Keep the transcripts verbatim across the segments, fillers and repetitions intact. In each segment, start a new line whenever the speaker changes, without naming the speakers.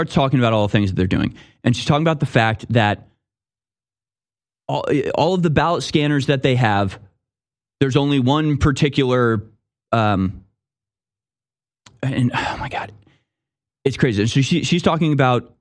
starts talking about all the things that they're doing. And she's talking about the fact that all, all of the ballot scanners that they have, there's only one particular, um, and oh my God, it's crazy. So she, she's talking about,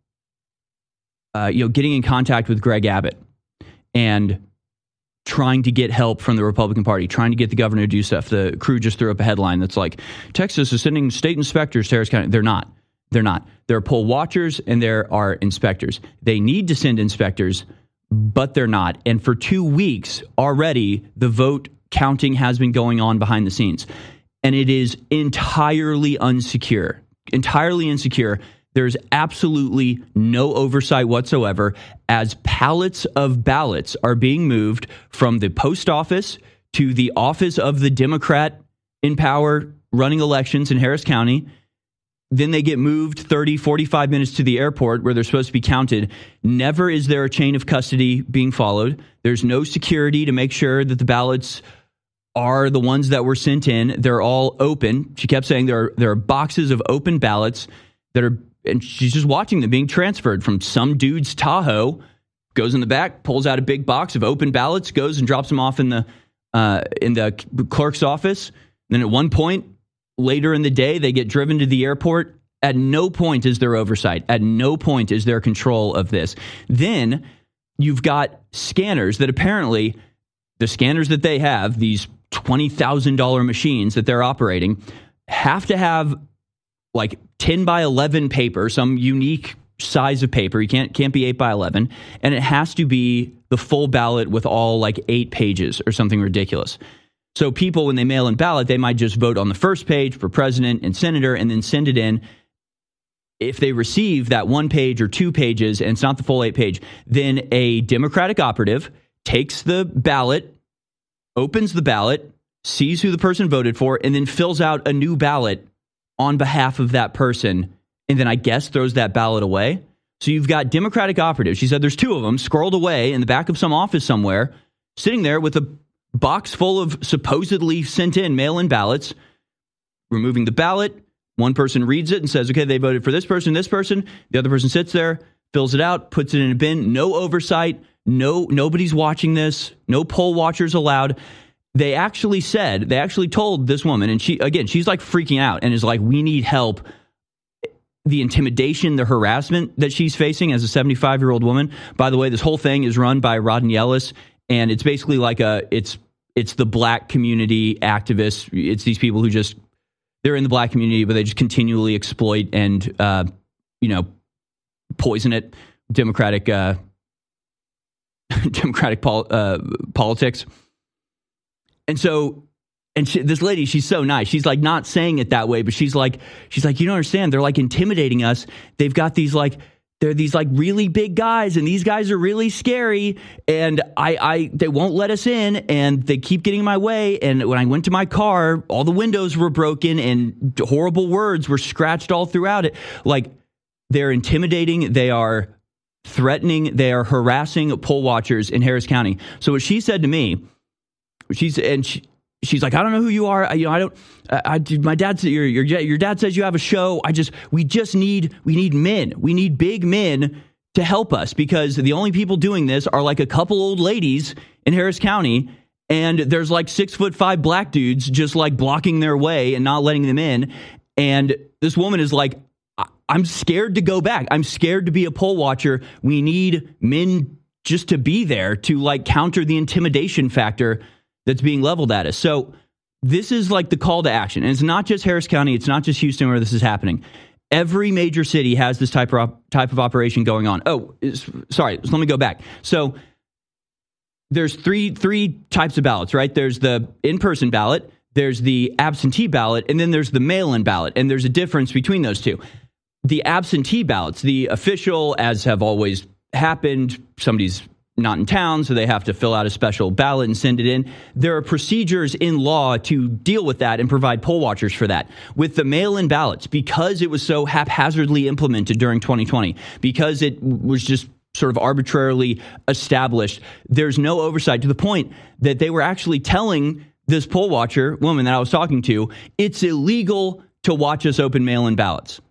uh, you know, getting in contact with Greg Abbott and trying to get help from the Republican Party, trying to get the governor to do stuff. The Crew just threw up a headline that's like, Texas is sending state inspectors to Harris County. They're not. They're not. There are poll watchers and there are inspectors. They need to send inspectors, but they're not. And for two weeks already, the vote counting has been going on behind the scenes. And it is entirely unsecure, entirely insecure. There's absolutely no oversight whatsoever as pallets of ballots are being moved from the post office to the office of the Democrat in power running elections in Harris County. Then they get moved thirty, forty-five minutes to the airport where they're supposed to be counted. Never is there a chain of custody being followed. There's no security to make sure that the ballots are the ones that were sent in. They're all open. She kept saying there are, there are boxes of open ballots that are, and she's just watching them being transferred from some dude's Tahoe, goes in the back, pulls out a big box of open ballots, goes and drops them off in the uh, in the clerk's office. And then at one point, later in the day, they get driven to the airport. At no point is there oversight. At no point is there control of this. Then you've got scanners that apparently, the scanners that they have, these twenty thousand dollars machines that they're operating, have to have like ten by eleven paper, some unique size of paper. You can't can't be eight by eleven. And it has to be the full ballot with all like eight pages or something ridiculous. So people, when they mail in ballot, they might just vote on the first page for president and senator and then send it in. If they receive that one page or two pages and it's not the full eight page, then a Democratic operative takes the ballot, opens the ballot, sees who the person voted for, and then fills out a new ballot on behalf of that person, and then I guess throws that ballot away. So you've got Democratic operatives. She said there's two of them scrolled away in the back of some office somewhere, sitting there with a box full of supposedly sent in mail-in ballots, removing the ballot. One person reads it and says, okay, they voted for this person, this person. The other person sits there, fills it out, puts it in a bin. No oversight. No, nobody's watching this. No poll watchers allowed. They actually said, they actually told this woman, and she, again, she's like freaking out and is like, we need help. The intimidation, the harassment that she's facing as a seventy-five-year-old woman. By the way, this whole thing is run by Rodney Ellis, and it's basically like a, it's, it's the black community activists. It's these people who just, they're in the black community, but they just continually exploit and, uh, you know, poison it. Democratic, uh, Democratic pol- uh, politics. And so, and she, this lady, she's so nice. She's like not saying it that way, but she's like, she's like, you don't understand. They're like intimidating us. They've got these like, they're these like really big guys, and these guys are really scary. And I, I, they won't let us in, and they keep getting in my way. And when I went to my car, all the windows were broken, and horrible words were scratched all throughout it. Like, they're intimidating. They are threatening. They are harassing poll watchers in Harris County. So what she said to me, she's and she, she's like, I don't know who you are. I, you know, I don't. I, I my dad said your your your dad says you have a show. I just we just need we need men. We need big men to help us, because the only people doing this are like a couple old ladies in Harris County, and there's like six foot five black dudes just like blocking their way and not letting them in. And this woman is like, I'm scared to go back. I'm scared to be a poll watcher. We need men just to be there to like counter the intimidation factor that's being leveled at us. So this is like the call to action. And it's not just Harris County. It's not just Houston where this is happening. Every major city has this type of type of operation going on. Oh, sorry. Let me go back. So there's three three types of ballots, right? There's the in-person ballot, there's the absentee ballot, and then there's the mail-in ballot. And there's a difference between those two. The absentee ballots, the official, as have always happened, somebody's not in town, so they have to fill out a special ballot and send it in. There are procedures in law to deal with that and provide poll watchers for that. With the mail-in ballots, because it was so haphazardly implemented during twenty twenty, because it was just sort of arbitrarily established, there's no oversight, to the point that they were actually telling this poll watcher woman that I was talking to, it's illegal to watch us open mail-in ballots.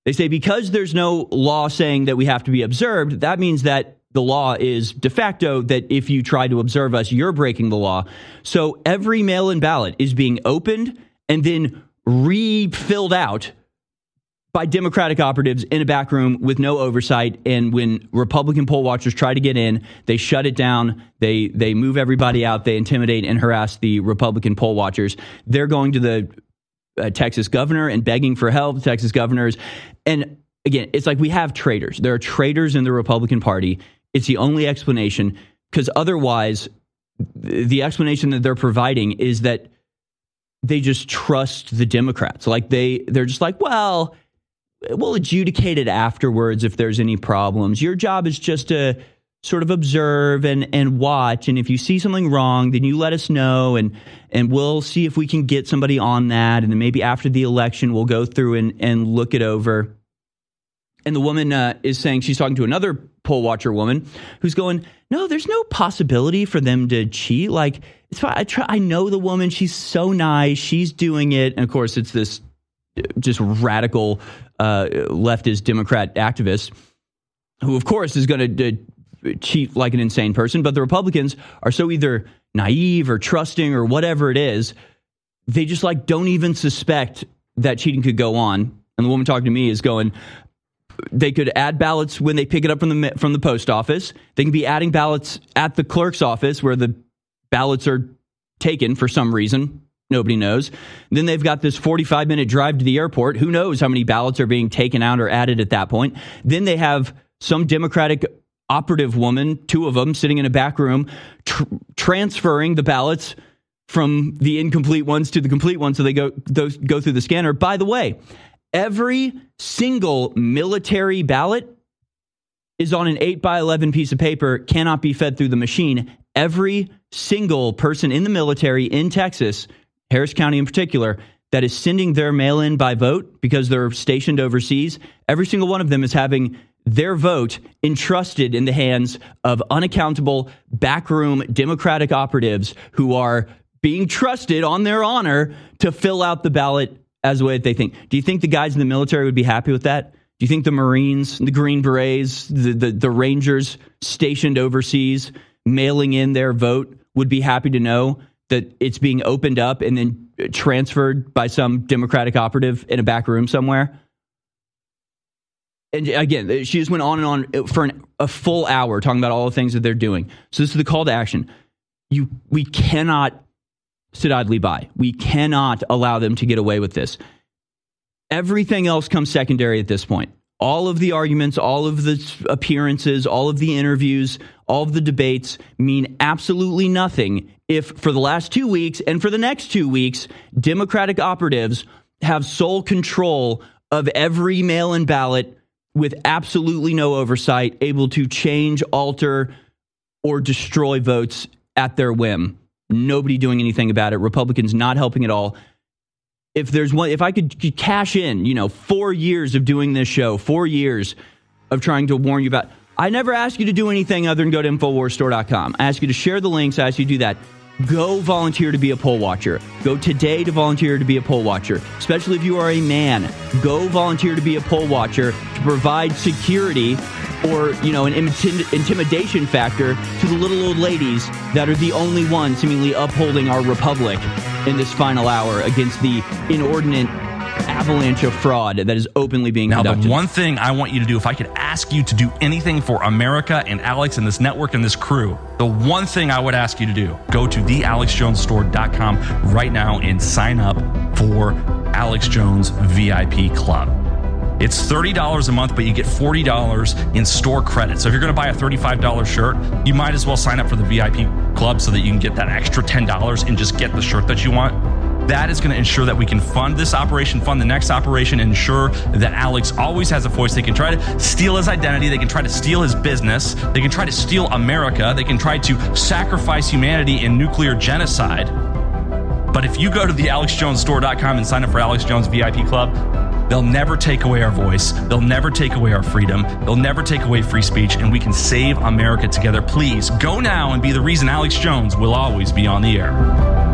They say because there's no law saying that we have to be observed, that means that the law is de facto that if you try to observe us, you're breaking the law. So every mail-in ballot is being opened and then refilled out by Democratic operatives in a back room with no oversight. And when Republican poll watchers try to get in, they shut it down. They they move everybody out. They intimidate and harass the Republican poll watchers. They're going to the uh, Texas governor and begging for help, Texas governors. And again, it's like we have traitors. There are traitors in the Republican Party. It's the only explanation, because otherwise the explanation that they're providing is that they just trust the Democrats. Like they they're just like, well, we'll adjudicate it afterwards if there's any problems. Your job is just to sort of observe and, and watch. And if you see something wrong, then you let us know, and and we'll see if we can get somebody on that. And then maybe after the election, we'll go through and, and look it over. And the woman uh, is saying, she's talking to another poll watcher woman who's going, no, there's no possibility for them to cheat. Like, it's fine. I try, I know the woman. She's so nice. She's doing it. And of course, it's this just radical uh, leftist Democrat activist who, of course, is going to uh, cheat like an insane person. But the Republicans are so either naive or trusting or whatever it is, they just like don't even suspect that cheating could go on. And the woman talking to me is going, they could add ballots when they pick it up from the from the post office. They can be adding ballots at the clerk's office where the ballots are taken for some reason. Nobody knows. And then they've got this forty-five minute drive to the airport. Who knows how many ballots are being taken out or added at that point? Then they have some Democratic operative woman, two of them, sitting in a back room, tr- transferring the ballots from the incomplete ones to the complete ones so they go those go through the scanner. By the way, every single military ballot is on an eight by eleven piece of paper, cannot be fed through the machine. Every single person in the military in Texas, Harris County in particular, that is sending their mail-in by vote because they're stationed overseas, every single one of them is having their vote entrusted in the hands of unaccountable backroom Democratic operatives who are being trusted on their honor to fill out the ballot as the way that they think. Do you think the guys in the military would be happy with that? Do you think the Marines, the Green Berets, the, the, the Rangers stationed overseas mailing in their vote would be happy to know that it's being opened up and then transferred by some Democratic operative in a back room somewhere? And again, she just went on and on for an, a full hour talking about all the things that they're doing. So this is the call to action. You, we cannot sit idly by. We cannot allow them to get away with this. Everything else comes secondary at this point. All of the arguments, all of the appearances, all of the interviews, all of the debates mean absolutely nothing if for the last two weeks and for the next two weeks, Democratic operatives have sole control of every mail-in ballot with absolutely no oversight, able to change, alter, or destroy votes at their whim. Nobody doing anything about it. Republicans not helping at all. If there's one, if I could cash in, you know, four years of doing this show, four years of trying to warn you about, I never ask you to do anything other than go to Infowars Store dot com. I ask you to share the links. I ask you to do that. Go volunteer to be a poll watcher. Go today to volunteer to be a poll watcher, especially if you are a man. Go volunteer to be a poll watcher to provide security or, you know, an intim- intimidation factor to the little old ladies that are the only ones seemingly upholding our republic in this final hour against the inordinate avalanche of fraud that is openly being
now,
conducted.
The one thing I want you to do, if I could ask you to do anything for America and Alex and this network and this crew, the one thing I would ask you to do, go to the alex jones store dot com right now and sign up for Alex Jones V I P Club. It's thirty dollars a month, but you get forty dollars in store credit. So if you're going to buy a thirty-five dollars shirt, you might as well sign up for the V I P Club so that you can get that extra ten dollars and just get the shirt that you want. That is going to ensure that we can fund this operation, fund the next operation, and ensure that Alex always has a voice. They can try to steal his identity. They can try to steal his business. They can try to steal America. They can try to sacrifice humanity in nuclear genocide. But if you go to the alex jones store dot com and sign up for Alex Jones V I P Club, they'll never take away our voice. They'll never take away our freedom. They'll never take away free speech, and we can save America together. Please go now and be the reason Alex Jones will always be on the air.